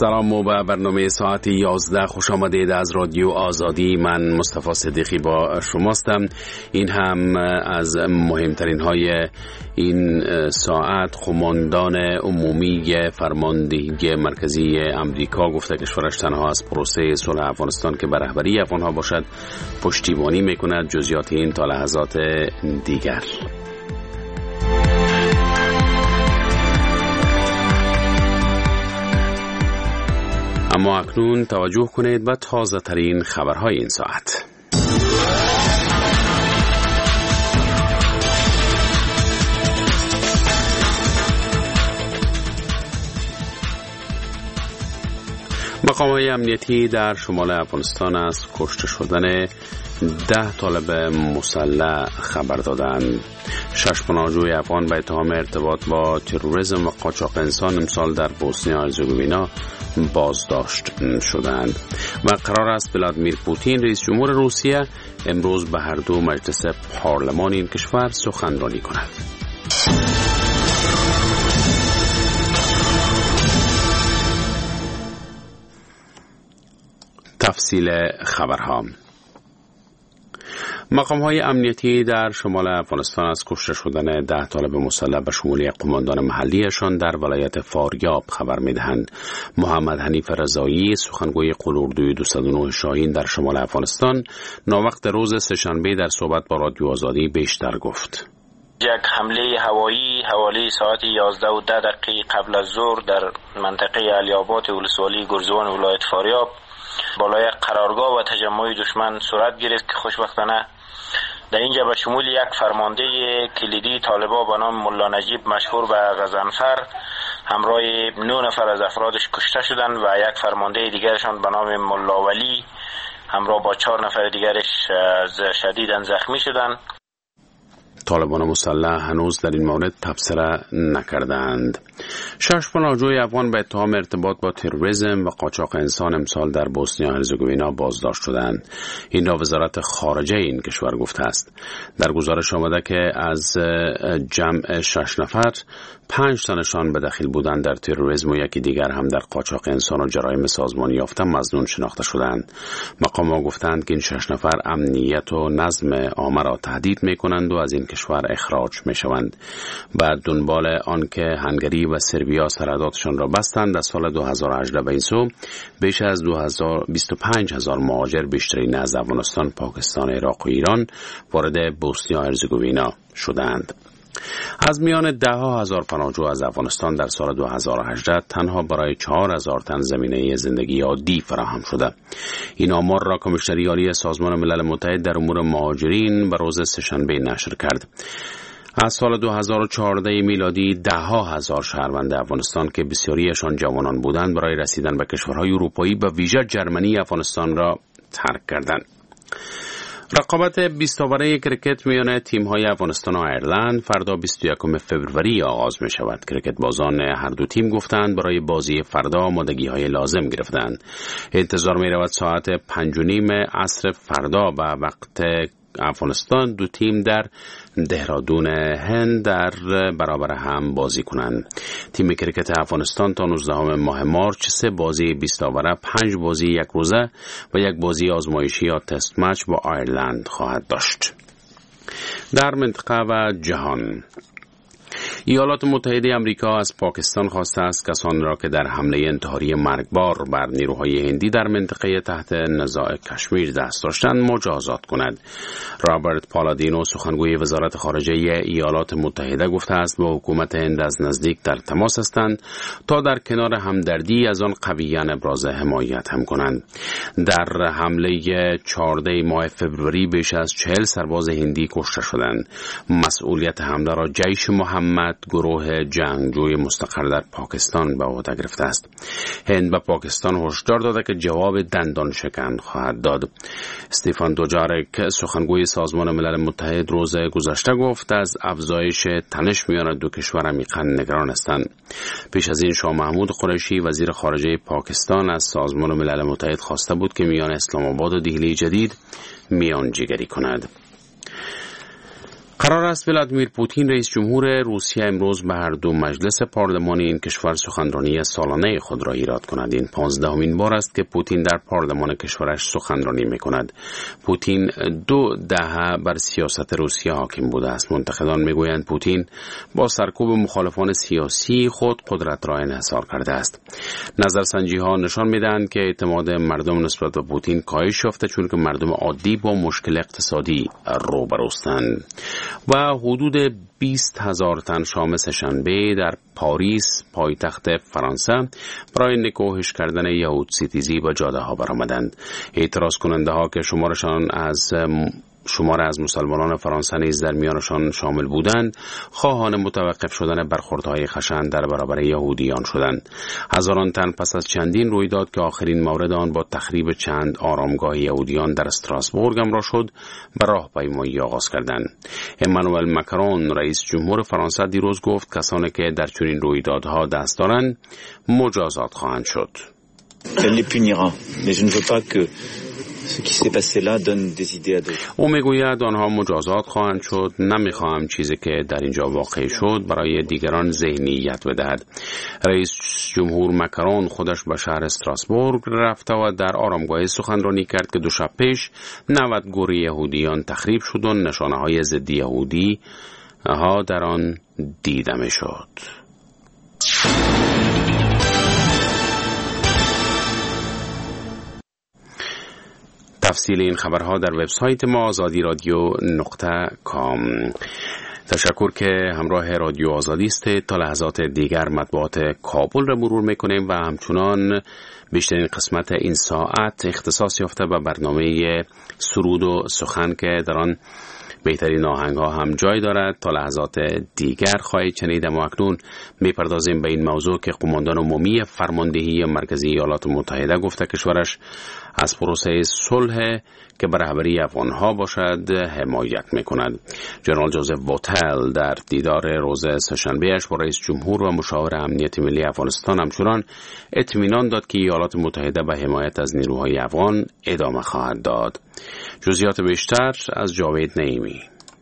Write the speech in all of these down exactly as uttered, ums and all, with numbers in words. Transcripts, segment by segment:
سلام و به برنامه ساعت یازده خوش آمدید از رادیو آزادی. من مصطفی صدیقی با شماستم. این هم از مهمترین های این ساعت. قماندان عمومی فرماندهی مرکزی امریکا گفته کشورش تنها از پروسه صلح افغانستان که به رهبری افغانها باشد پشتیبانی میکند. جزئیات این تا لحظات دیگر. اما اکنون توجه کنید به تازه ترین خبرهای این ساعت. مقام‌های امنیتی در شمال افغانستان از کشته شدن ده طالب مسلح خبر دادند. شش پناهجوی افغان به اتهام ارتباط با تروریسم و قاچاق انسان امسال در بوسنی و هرزگوینی بازداشت شدند و قرار است ولادیمیر پوتین رئیس جمهور روسیه امروز به هر دو مجلس پارلمان این کشور سخنرانی کند. تفصیل خبرها. مقام‌های امنیتی در شمال افغانستان از کشته شدن ده طالب مسلح به شمول یک قماندان محلیشان در ولایت فاریاب خبر می‌دهند. محمد حنیف رضایی سخنگوی قلوردوی دویست و نه شاهین در شمال افغانستان ناوقت روز سه‌شنبه در صحبت با رادیو آزادی بیشتر گفت. یک حمله هوایی حوالی ساعت یازده و ده دقیقه قبل از ظهر در منطقه علی‌آباد ولسوالی گرزوان ولایت فاریاب بالای قرارگاه و تجمع دشمن صورت گرفت که خوشبختانه در اینجا به شمول یک فرمانده کلیدی طالبان به نام ملا نجیب مشهور به غضنفر همراه نه نفر از افرادش کشته شدند و یک فرمانده دیگرشان به نام ملا ولی همراه با چهار نفر دیگرش شدیداً زخمی شدند. طالبان مسلح هنوز در این مورد تبصره نکردند. شش پناهجوی افغان به اتهام ارتباط با تروریسم و قاچاق انسان امسال در بوسنی و هرزگوینی بازداشت شدند. این را وزارت خارجه این کشور گفته است. در گزارش آمده که از جمع شش نفر پنج تنشان به دخیل بودند در تروریسم و یکی دیگر هم در قاچاق انسان و جرایم سازمانی یافته مظنون شناخته شدند. مقام‌ها گفتند که این شش نفر امنیت و نظم عامه را تهدید می‌کنند و از این کشور اخراج می‌شوند. بعد دنبال آنکه هنگری و سربیا سرحداتشان را بستند، از سال دو هزار و هجده به این سو بیش از بیست و پنج هزار مهاجر بیشترین از افغانستان، پاکستان، عراق و ایران وارد بوسنی و هرزگوینی شدند. از میان ده ها هزار پناهجو از افغانستان در سال دو هزار و هجده تنها برای چهار هزار تن زمینه زندگی عادی فراهم شده. این آمار را کمیشنری عالی سازمان ملل متحد در امور مهاجرین به روز سه‌شنبه نشر کرد. از سال دو هزار و چهارده میلادی ده ها هزار شهروند افغانستان که بسیاریشان جوانان بودند برای رسیدن به کشورهای اروپایی به ویژه جرمنی افغانستان را ترک کردند. رقابت بیست اوره کرکت میان تیم‌های افغانستان و ایرلند فردا بیست و یکم فوریه آغاز می شود. کرکت بازان هر دو تیم گفتند برای بازی فردا آمادگی‌های لازم گرفتند. انتظار می رود ساعت پنج و نیم عصر فردا به وقت افغانستان دو تیم در دهرادون هند در برابر هم بازی کنند. تیم کرکت افغانستان تا نوزدهم ماه مارچ سه بازی بیست اوره، پنج بازی یک روزه و یک بازی آزمایشی یا تست مچ با ایرلند خواهد داشت. در منطقه و جهان، ایالات متحده آمریکا از پاکستان خواسته است کسانی را که در حمله انتحاری مرگبار بر نیروهای هندی در منطقه تحت نزاع کشمیر دست داشتند مجازات کند. رابرت پالادینو سخنگوی وزارت خارجه ایالات متحده گفته است با حکومت هند از نزدیک در تماس هستند تا در کنار همدردی از آن قویاً ابراز حمایت هم کنند. در حمله چهاردهم ماه فوریه بیش از چهل سرباز هندی کشته شدند. مسئولیت حمله را جیش محمد گروه جنگجوی مستقر در پاکستان به عهده گرفته است. هند به پاکستان هشدار داده که جواب دندان شکن خواهد داد. استیفان دوجارک سخنگوی سازمان ملل متحد روز گذشته گفت از افزایش تنش میان دو کشور عمیقاً نگران هستند. پیش از این شاه محمود قریشی وزیر خارجه پاکستان از سازمان ملل متحد خواسته بود که میان اسلام آباد و دهلی جدید میانجیگری کند. قرار است ولادیمیر پوتین رئیس جمهور روسیه امروز به هر دو مجلس پارلمانی این کشور سخنرانی سالانه خود را ایراد کند. این پانزدهمین بار است که پوتین در پارلمان کشورش سخنرانی می‌کند. پوتین دو دهه بر سیاست روسیه حاکم بوده است. منتقدان می‌گویند پوتین با سرکوب مخالفان سیاسی خود قدرت را انحصار کرده است. نظرسنجی‌ها نشان می‌دهند که اعتماد مردم نسبت به پوتین کاهش یافته، چون که مردم عادی با مشکل اقتصادی روبروستند. و حدود بیست هزار تن شام سه‌شنبه در پاریس پایتخت فرانسه برای نکوهش کردن یهود ستیزی به جاده ها برآمدند. اعتراض کننده ها که شمارشان از شمار از مسلمانان فرانسه نیز در میانشان شامل بودند، خواهان متوقف شدن برخوردهای خشن در برابر یهودیان شدند. هزاران تن پس از چندین رویداد که آخرین مورد آن با تخریب چند آرامگاه یهودیان در استراسبورگ همراه شد، به راهپیمایی آغاز کردند. امانوئل ماکرون رئیس جمهور فرانسه دیروز گفت کسانی که در چنین رویدادها دست دارند مجازات خواهند شد. او میگوید آنها مجازات خواهند شد. نمیخواهم چیزی که در اینجا واقع شد برای دیگران ذهنیت بدهد. رئیس جمهور ماکرون خودش به شهر استراسبورگ رفته و در آرامگاه سخنرانی کرد که دو شب پیش نود گور یهودیان تخریب شد و نشانه های ضد یهودی ها در آن دیده میشد. تفصیل این خبرها در وبسایت ما آزادی رادیو نقطه کام. تشکر که همراه رادیو آزادی است. تا لحظات دیگر مطبوعات کابل را مرور میکنیم و همچنان بیشترین قسمت این ساعت اختصاص یافته به برنامه سرود و سخن که در آن بهترین آهنگ ها هم جای دارد. تا لحظات دیگر خواهید شنید. اما اکنون میپردازیم به این موضوع که قماندان عمومی فرماندهی مرکزی ایالات متحده گفته کشورش از پروسه صلح که به رهبری افغانها باشد حمایت میکند. جنرال جوزف ووتل در دیدار روز سه‌شنبه‌اش با رئیس جمهور و مشاور امنیت ملی افغانستان همچنان اطمینان داد که ایالات متحده به حمایت از نیروهای افغان ادامه خواهد داد. جزئیات بیشتر از جاوید نعیمی.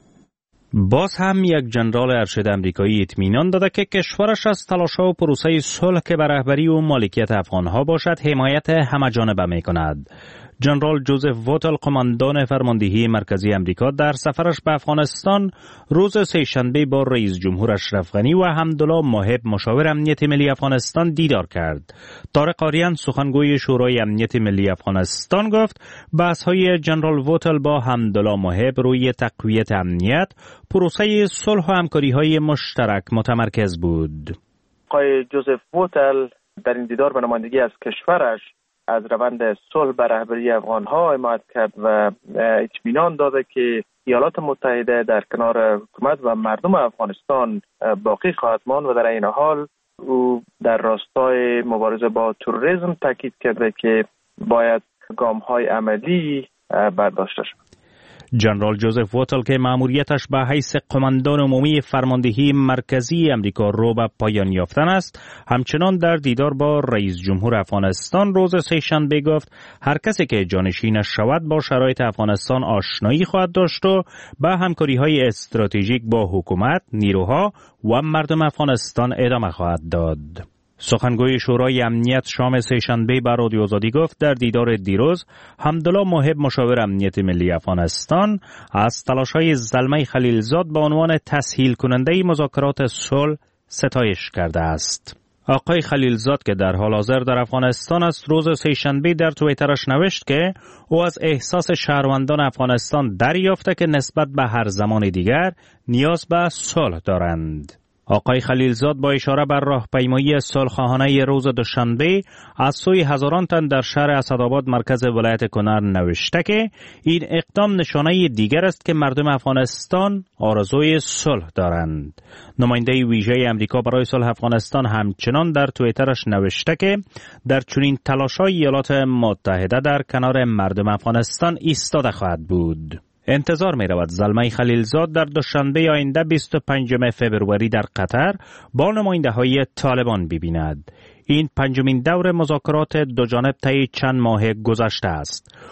باز هم یک جنرال ارشد امریکایی اطمینان داده که کشورش از تلاش‌ها و پروسه صلح که به رهبری و مالکیت افغان‌ها باشد حمایت همه‌جانبه می‌کند. جنرال جوزف ووتل قماندان فرماندهی مرکزی امریکا در سفرش به افغانستان روز سه‌شنبه با رئیس جمهور اشرف غنی و حمدالله ماهب مشاور امنیت ملی افغانستان دیدار کرد. طارق آریان سخنگوی شورای امنیت ملی افغانستان گفت بحث‌های جنرال ووتل با حمدالله ماهب روی تقویت امنیت، پروسه صلح و همکاری‌های مشترک متمرکز بود. آقای جوزف ووتل در این دیدار به نمایندگی از کشورش از روند صلح به رهبری افغان‌ها حمایت کرد و اطمینان داده که ایالات متحده در کنار حکومت و مردم افغانستان باقی خواهد ماند و در این حال او در راستای مبارزه با تروریسم تاکید کرده که باید گام‌های عملی برداشته شود. جنرال جوزف ووتل که مأموریتش به حیث قماندان عمومی فرماندهی مرکزی امریکا رو به پایان یافتن است، همچنان در دیدار با رئیس جمهور افغانستان روز سه‌شنبه گفت هر کسی که جانشینش شود با شرایط افغانستان آشنایی خواهد داشت و به همکاری‌های استراتژیک با حکومت، نیروها و مردم افغانستان ادامه خواهد داد. سخنگوی شورای امنیت شام سه‌شنبه به رادیو آزادی گفت در دیدار دیروز حمدالله ماهب مشاور امنیت ملی افغانستان از تلاش‌های زلمه خلیلزاد به عنوان تسهیل کننده مذاکرات صلح ستایش کرده است. آقای خلیلزاد که در حال حاضر در افغانستان است روز سه‌شنبه در توییترش نوشت که او از احساس شهروندان افغانستان دریافته که نسبت به هر زمان دیگر نیاز به صلح دارند. آقای خلیلزاد با اشاره بر راهپیمایی صلح‌خواهانه روز دوشنبه از سوی هزاران تن در شهر اسدآباد مرکز ولایت کنر نوشته که این اقدام نشانه دیگر است که مردم افغانستان آرزوی صلح دارند. نماینده ویژه امریکا برای صلح افغانستان همچنان در توییترش نوشته که در چنین تلاش‌های ایالات متحده در کنار مردم افغانستان ایستاده خواهد بود. انتظار می رود زلمه خلیلزاد در دوشنبه آینده بیست و پنجم فوریه در قطر با نماینده های طالبان ببیند. این پنجمین دور مذاکرات دو جانب طی چند ماه گذشته است.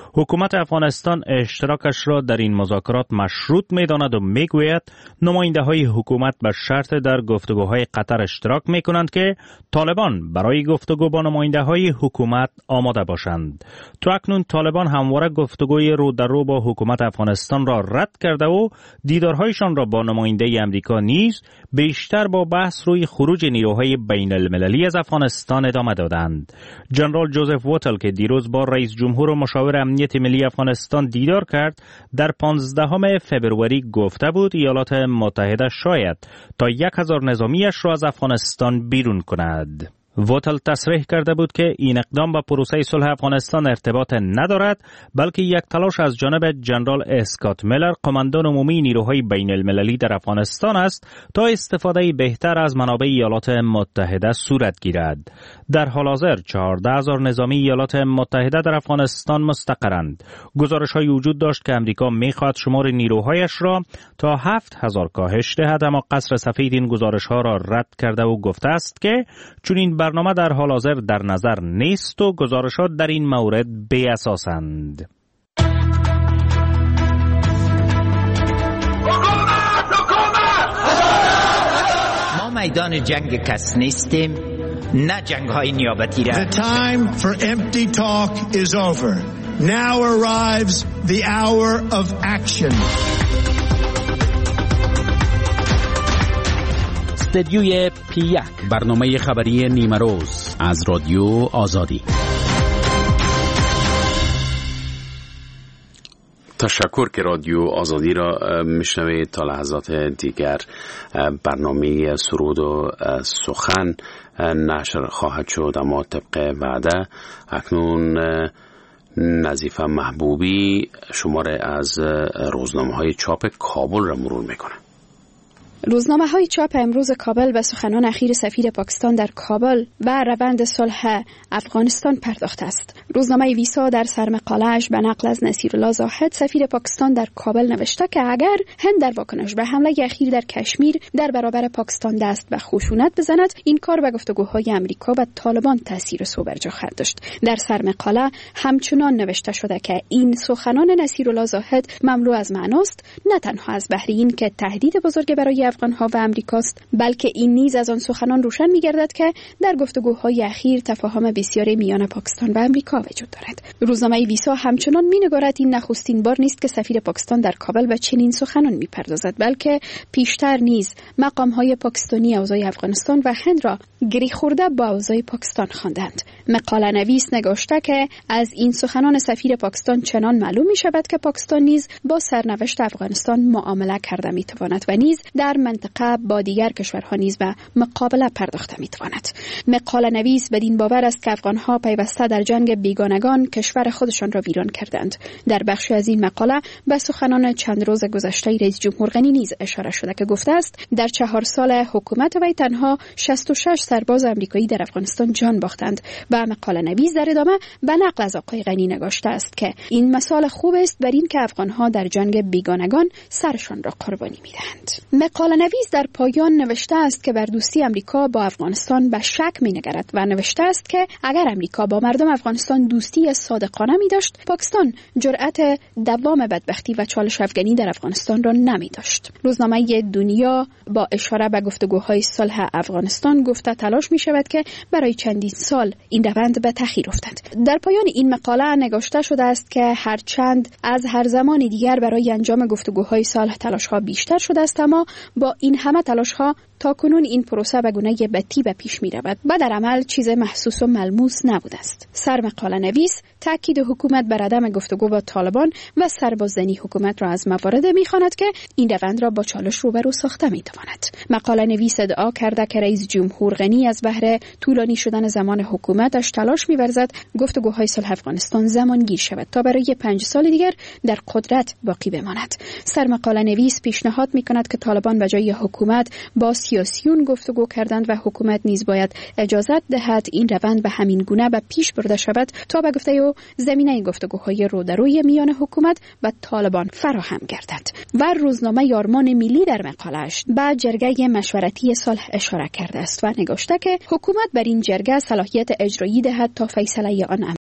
حکومت افغانستان اشتراکش را در این مذاکرات مشروط می‌داند و می‌گوید نماینده‌های حکومت به شرط در گفتگوهای قطر اشتراک می‌کنند که طالبان برای گفتگو با نماینده‌های حکومت آماده باشند. تا اکنون طالبان همواره گفتگوی رو در رو با حکومت افغانستان را رد کرده و دیدارهایشان را با نماینده امریکا نیز بیشتر با بحث روی خروج نیروهای بین المللی از افغانستان ادامه دادند. جنرال جوزف ووتل که دیروز با رئیس جمهور و مشاور امنیت ملی افغانستان دیدار کرد، در پانزدهم فبروری گفته بود ایالات متحده شاید تا یک هزار نظامیش را از افغانستان بیرون کند. ووتل تصریح کرده بود که این اقدام با پروسه صلح افغانستان ارتباط ندارد، بلکه یک تلاش از جانب جنرال اسکات میلر، قماندان عمومی نیروهای بین المللی در افغانستان است تا استفاده بهتر از منابع ایالات متحده صورت گیرد. در حال حاضر چهارده هزار نظامی ایالات متحده در افغانستان مستقرند. گزارش‌هایی وجود داشت که امریکا می‌خواهد شمار نیروهایش را تا هفت هزار کاهش دهد، اما قصر سفید این گزارش‌ها را رد کرده و گفته است که چون این برنامه در حال حاضر در نظر نیست و گزارشات در این مورد بی اساسند. ما میدان جنگ کس نیستیم، نه جنگ های نیابتی را. The time for empty talk is over. Now arrives the hour of action. استدیوی پی یک، برنامه خبری نیمه روز از رادیو آزادی. تشکر که رادیو آزادی را میشنوید. تا لحظات دیگر برنامه سرود و سخن نشر خواهد شد، اما طبق وعده اکنون نظیفه محبوبی شماره از روزنامه‌های چاپ کابل را مرور میکنه. روزنامه های چاپ امروز کابل به سخنان اخیر سفیر پاکستان در کابل و روند صلح افغانستان پرداخته است. روزنامه ویسا در سرمقاله‌اش به نقل از نصیرالله زاهد سفیر پاکستان در کابل نوشته که اگر هند در واکنش به حمله اخیر در کشمیر در برابر پاکستان دست به خشونت بزند، این کار به گفتگوهای امریکا و طالبان تاثیر سوبرجا خواهد داشت. در سرمقاله همچنان نوشته شده که این سخنان نصیرالله زاهد مملو از معناست، نه تنها از بهر این که تهدید بزرگ برای افغان‌ها و امریکاست، بلکه این نیز از آن سخنان روشن می‌گردد که در گفتگوهای اخیر تفاهم بسیاری میان پاکستان و امریکا وجود دارد. روزنامه ویسا همچنان می‌نگارد این نخستین بار نیست که سفیر پاکستان در کابل به چنین سخنان می‌پردازد، بلکه پیشتر نیز مقام‌های پاکستانی اوضاع افغانستان و هند را گری خورده با اوضاع پاکستان خواندند. مقاله نویس نگاشته که از این سخنان سفیر پاکستان چنان معلوم می‌شود که پاکستان نیز با سرنوشت افغانستان معامله کرده می‌تواند و نیز در منطقه با دیگر کشورها نیز به مقابله پرداخته می‌تواند. مقاله نویس بدین باور است که افغان‌ها پیوسته در جنگ بیگانگان کشور خودشان را ویران کردند. در بخشی از این مقاله به سخنان چند روز گذشته رئیس جمهور غنی نیز اشاره شده که گفته است در چهار سال حکومت وی تنها شصت و شش سرباز آمریکایی در افغانستان جان باختند و مقاله نویس در ادامه به نقل از آقای غنی نگاشته است که این مثال خوب است بر این که افغان‌ها در جنگ بیگانگان سرشان را قربانی می‌دهند. مقاله نویس در پایان نوشته است که بر دوستی امریکا با افغانستان به شک می‌نگرد و نوشته است که اگر امریکا با مردم افغانستان دوستی صادقانه می‌داشت، پاکستان جرأت دوام بدبختی و چالش افغانی در افغانستان را نمی‌داشت. روزنامه دنیا با اشاره به گفتگوهای صلح افغانستان گفته تلاش می‌شود که برای چندین سال این روند به تأخیر افتد. در پایان این مقاله نگاشته شده است که هرچند از هر زمان دیگر برای انجام گفتگوهای صلح تلاش‌ها بیشتر شده است، اما با این همه تلاش‌ها تا کنون این پروسه به گونه بدی به پیش می رود و در عمل چیز محسوس و ملموس نبوده است. سرمقاله نویس تاکید حکومت بر عدم گفتگو با طالبان و سرباززنی حکومت را از موارد می خواند که این روند را با چالش روبرو ساخته می تواند. مقاله نویس ادعا کرده که رئیس جمهور غنی از بهر طولانی شدن زمان حکومتش تلاش می ورزد گفتگوهای صلح افغانستان زمان گیر شود تا برای پنج سال دیگر در قدرت باقی بماند. سرمقاله نویس پیشنهاد می کند که طالبان به جای حکومت با سیاسیون گفتگو کردند و حکومت نیز باید اجازت دهد این روند به همین گونه به پیش برده شود تا به گفته او زمینه گفتگوهای رو در روی میان حکومت و طالبان فراهم گردد. و روزنامه یارمان ملی در مقاله‌اش به جرگه مشورتی صلح اشاره کرده است و نگاشته که حکومت بر این جرگه صلاحیت اجرایی دهد تا فیصله آن